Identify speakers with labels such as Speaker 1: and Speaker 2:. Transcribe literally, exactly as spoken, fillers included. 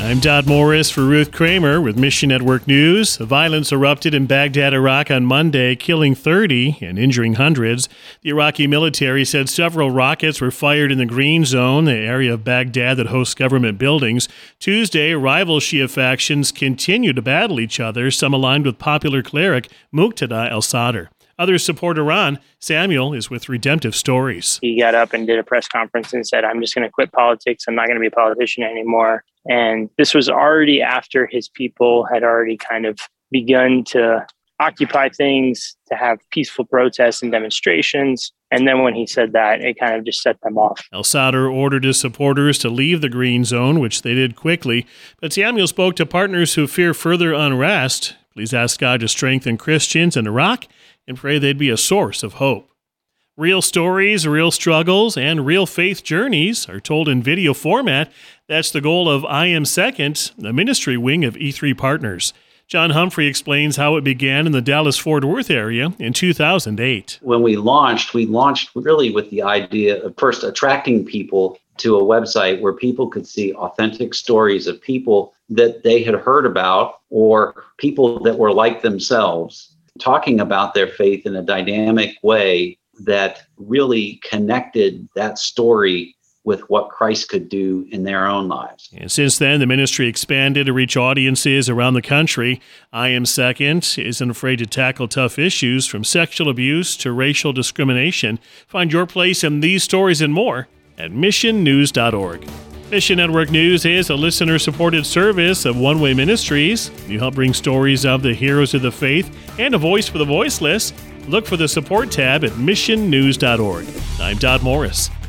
Speaker 1: I'm Dodd Morris for Ruth Kramer with Mission Network News. Violence erupted in Baghdad, Iraq on Monday, killing thirty and injuring hundreds. The Iraqi military said several rockets were fired in the Green Zone, the area of Baghdad that hosts government buildings. Tuesday, rival Shia factions continue to battle each other, some aligned with popular cleric Muqtada al-Sadr. Others support Iran. Samuel is with Redemptive Stories.
Speaker 2: He got up and did a press conference and said, I'm just going to quit politics. I'm not going to be a politician anymore. And this was already after his people had already kind of begun to occupy things, to have peaceful protests and demonstrations. And then when he said that, it kind of just set them off.
Speaker 1: Al-Sadr ordered his supporters to leave the Green Zone, which they did quickly. But Samuel spoke to partners who fear further unrest. Please ask God to strengthen Christians in Iraq and pray they'd be a source of hope. Real stories, real struggles, and real faith journeys are told in video format. That's the goal of I Am Second, the ministry wing of E three Partners. John Humphrey explains how it began in the Dallas-Fort Worth area in two thousand eight.
Speaker 3: When we launched, we launched really with the idea of first attracting people to a website where people could see authentic stories of people that they had heard about or people that were like themselves, talking about their faith in a dynamic way that really connected that story with what Christ could do in their own lives.
Speaker 1: And since then, the ministry expanded to reach audiences around the country. I Am Second isn't afraid to tackle tough issues from sexual abuse to racial discrimination. Find your place in these stories and more at mission news dot org. Mission Network News is a listener-supported service of One Way Ministries. You help bring stories of the heroes of the faith and a voice for the voiceless. Look for the support tab at mission news dot org. I'm Dodd Morris.